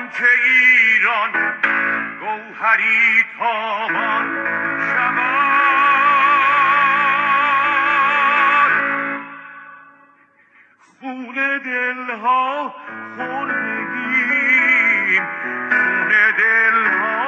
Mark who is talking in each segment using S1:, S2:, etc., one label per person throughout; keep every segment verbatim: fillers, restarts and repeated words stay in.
S1: که ایران گوهری تابان شود، خون دلها خوردگیم، خون دلها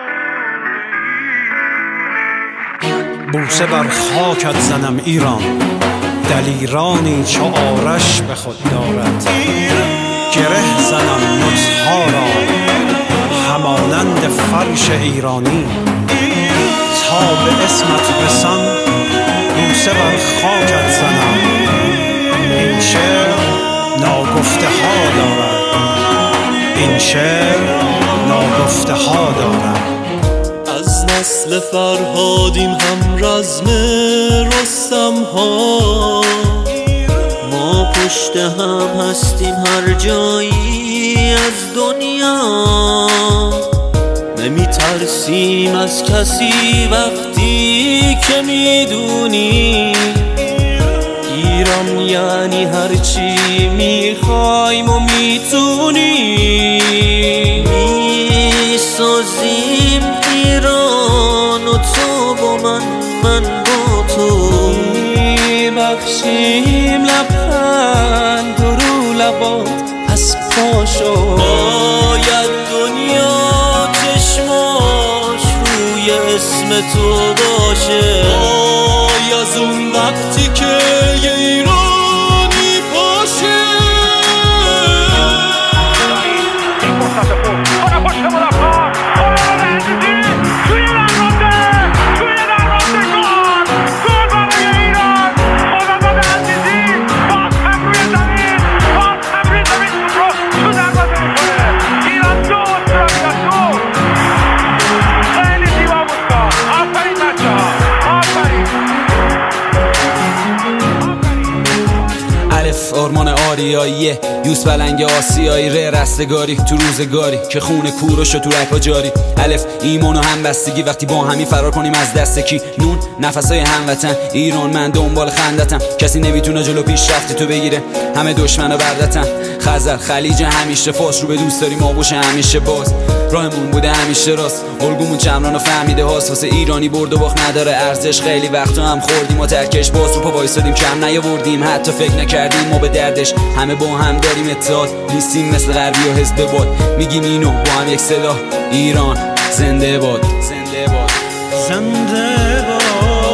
S1: خوردگیم.
S2: بوسه بر خاکت زنم ایران، دلیرانی چو آرش به خود دارد. گره زنم نطقها را همانند فرش ایرانی، تا به اسمت رسم بوسه بر خاکت زنم. این شعر ناگفته ها دارد، این شعر ناگفته ها دارد.
S3: از نسل فرهادیم هم رزم رستم ها، ما پشت هم هستیم هر جایی از دنیا. نمی ترسیم از کسی وقتی که میدونی ایران یعنی هرچی میخوایم و میتونی. میسازیم ایران و تو با من، من با تو. میبخشیم لبخند رو لبات پس پاشو. باید دنیا چشماش روی اسم تو باشه. وای از اون وقتی که یه ایرانی باشه.
S1: این فرصت خوب آره پشت مدافعان آره عزیزی توی درونده توی درونده گل گل برای ایران. محمد عزیزی باز هم روی زمین باز هم روی زمین رو تو دروازه میکنه. ایران دو استرالیا دو. خیلی زیبا بود کار. آفرین بچه ها آفرین.
S4: الف آرمان آریاییه، یوس بلنگ آسیایی، ره رستگاری تو روزگاری که خون کوروش تو رگ‌ها جاری. الف ایمان و همبستگی وقتی با همی فرار کنیم از دست کی. نون نفسای هموطن ایران من دنبال خندتم، کسی نمیتونه جلو پیشرفت تو بگیره، همه دشمنا بردتن. خزر خلیج همیشه فاس رو به دوست داریم آغوش همیشه باز. راهمون بوده همیشه راست، الگومون چمران و فهمیده هاست. واسه ایرانی برد و باخت نداره ارزش، خیلی وقتا هم خوردیم و ترکش باز رو پا وایسادیم، کم نیاوردیم حتی فکر نکردیم ما به دردش. همه با هم داریم اتحاد، نیستیم مثل غربی و حزب باد. میگیم اینو با هم یک صدا، ایران زنده باد زنده باد
S2: زنده باد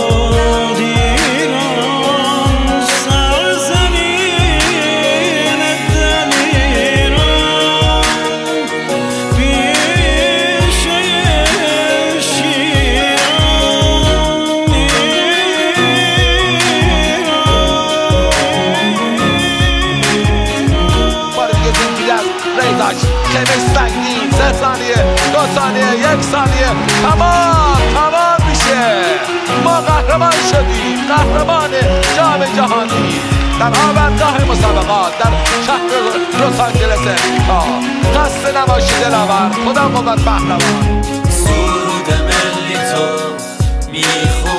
S2: ایران، سرزمین دلیران، پیشه شیران ایران.
S5: بار دیگه زندگی از ریزاش خیلی سنگین. سه ثانیه دو ثانیه یک ثانیه تمام تمام میشه. ما قهرمان شدیم، قهرمان جام جهانی در آوردگاه مسابقات در شهر لس آنجلس امریکا. خسته نباشی دلاور، خدا قوت پهلوان.
S3: سرود ملی تو میخوام